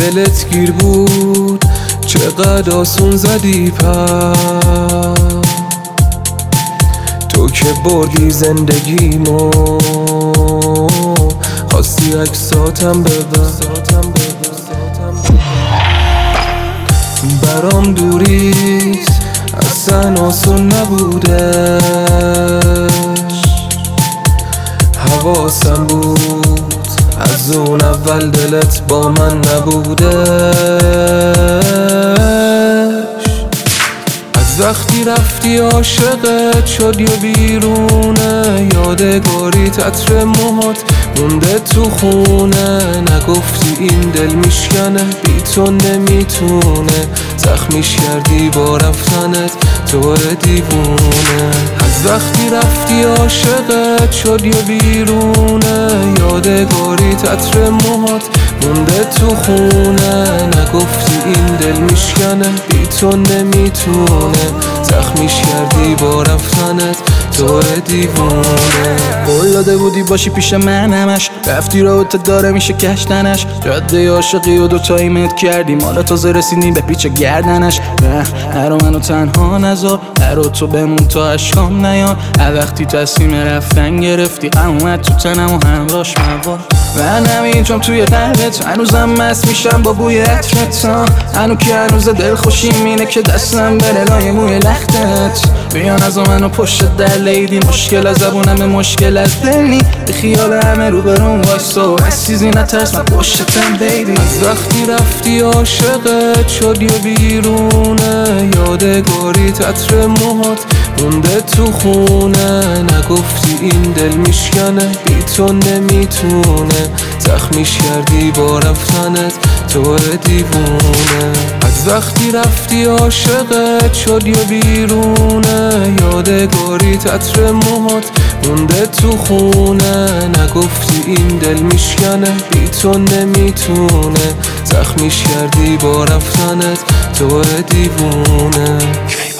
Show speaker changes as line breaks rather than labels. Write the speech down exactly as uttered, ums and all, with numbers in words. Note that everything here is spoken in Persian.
دلت گیر بود چقدر آسون زدی پر، تو که بردی زندگیمو خواستی عکساتم ببر. برام دوریت اصلا آسون نبودش، حواسم بود از اون اول دلت با من نبودش. از وقتی رفتی عاشقت شد یه بیرونه، یادگاری عطر موهات مونده تو خونه. نگفتی این دل میشکنه بی تو نمیتونه، زخمیش کردی با رفتنت تو دیوونه. از وقتی رفتی عاشقت شد یه بیرونه، یادگاری عطر موهات مونده تو خونه. نگفتی این دل میشکنه بی تو نمیتونه، زخمیش کردی با رفتنت تو دیوونه.
قول داده بودی باشی پیش من همش، رفتی راوت داره میشه کشتنش. جاده عاشقی و دوتاییمت کردیم، حالا تازه رسیدیم به پیچ گردنش. نرو منو تنها نذار، نرو تو بمون تا عشقام نیان. هر وقتی تصمیم رفتن گرفتی اومد تو تنم و همراش موار. من همینجام توی قلبت، هنوزم مست میشم با بوی عطرت. هنو که هنوز دل خوشیم اینه که دستم بره لای موی لختت. بیان از منو پشت در لیدی، مشکل از زبونم به مشکل از دلی. به خیال همه رو برون وایسا، از چیزی نترس من پشتتم بیبی.
از وقتی رفتی عاشقت شد یه بیرونه، یادگاری عطر موهات مونده تو خونه. نگفتی این دل میشکنه بی تو نمیتونه، زخمیش کردی با رفتنت تو دیوونه. از وقتی رفتی عاشقت شد یه بیرونه، یادگاری عطر موهات مونده تو خونه. نگفتی این دل میشکنه بی تو نمیتونه، زخمیش کردی با رفتنت تو دیوونه.